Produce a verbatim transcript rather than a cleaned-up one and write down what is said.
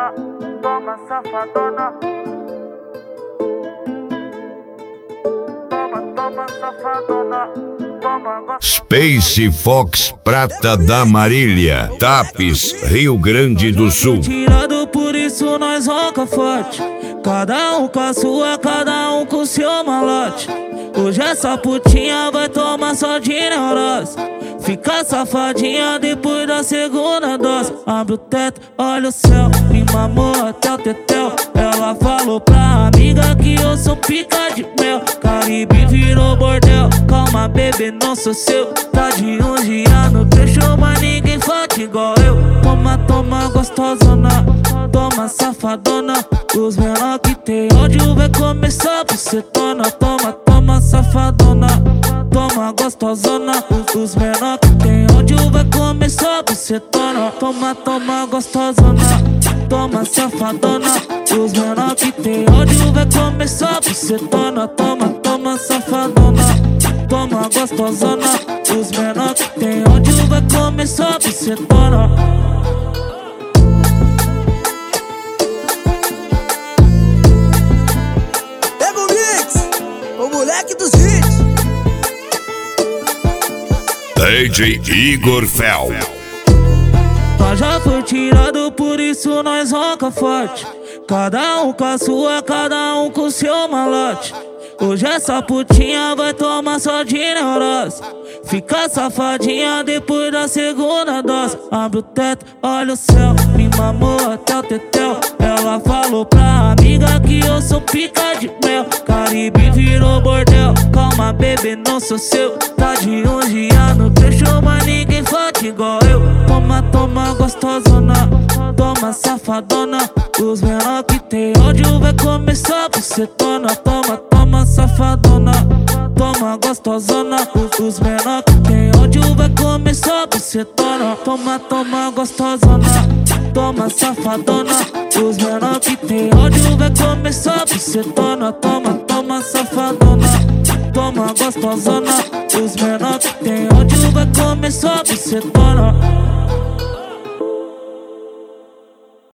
safadona, toma safadona. Toma, toma safadona, toma gostosa. Space Fox Prata da Marília, Tapes, Rio Grande do Sul. Tirado, por isso nós ronca forte. Cada um com a sua, cada um com o seu malote. Hoje essa putinha vai tomar só de neurose. Fica safadinha depois da segunda dose. Abre o teto, olha o céu, me mamou até o tetel. Ela falou pra amiga que eu sou pica de mel. Caribe virou bordel, calma bebê, não sou seu. Tá de um dia no trecho, mas ninguém fode igual eu. Toma, toma gostosona, toma safadona. Os menor que tem ódio vai começar por setona. Toma, toma safadona, toma gostosona. Os menor que tem ódio vai começar por setona. Toma, toma gostosona, toma safadona. Os menor que tem ódio vai começar por setona. Toma, toma safadona, toma gostosona. Os menor que tem ódio vai começar por setona. Moleque dos hits, D J Igor Fel. Nós já foi tirado, por isso nós ronca forte. Cada um com a sua, cada um com o seu malote. Hoje essa putinha vai tomar só de neurose. Fica safadinha depois da segunda dose. Abre o teto, olha o céu, me mamou até o tetel. Ela falou pra amiga que eu sou pica de mel. Caribe virou bordel, calma bebê, não sou seu. Tá de um dia no trecho, mas ninguém fode igual eu. Toma, toma gostosona, toma safadona. Os menor que tem ódio vai começar por setona. Toma, toma safadona, toma gostosona. Os menor que tem ódio vai começar por setona. Toma, toma gostosona, toma safadona. Os menor que tem ódio vai começar por setona. Toma, toma safadona, toma gostosona. Os menor que tem ódio vai começar por setona.